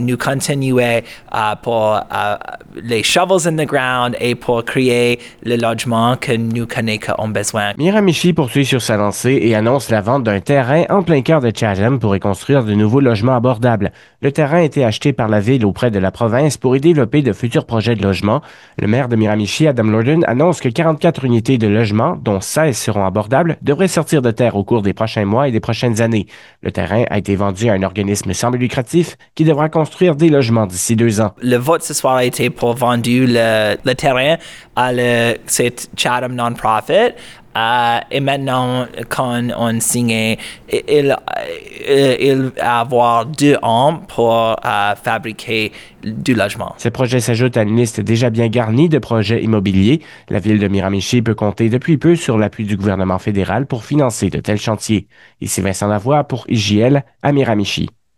Nous continuons pour les shovels in the ground et pour créer le logement que nous connaissons qu'on a besoin. Miramichi poursuit sur sa lancée et annonce la vente d'un terrain en plein cœur de Chatham pour y construire de nouveaux logements abordables. Le terrain a été acheté par la ville auprès de la province pour y développer de futurs projets de logement. Le maire de Miramichi, Adam Lorden, annonce que 44 unités de logement, dont 16 seront abordables, devraient sortir de terre au cours des prochains mois et des prochaines années. Le terrain a été vendu à un organisme sans but lucratif qui devra construire des logements d'ici 2 ans. Le vote ce soir a été pour vendre le terrain à cette Chatham non-profit. Et maintenant, quand on signe, il va avoir 2 ans pour fabriquer du logement. Ce projet s'ajoute à une liste déjà bien garnie de projets immobiliers. La ville de Miramichi peut compter depuis peu sur l'appui du gouvernement fédéral pour financer de tels chantiers. Ici Vincent Lavoie pour IJL à Miramichi.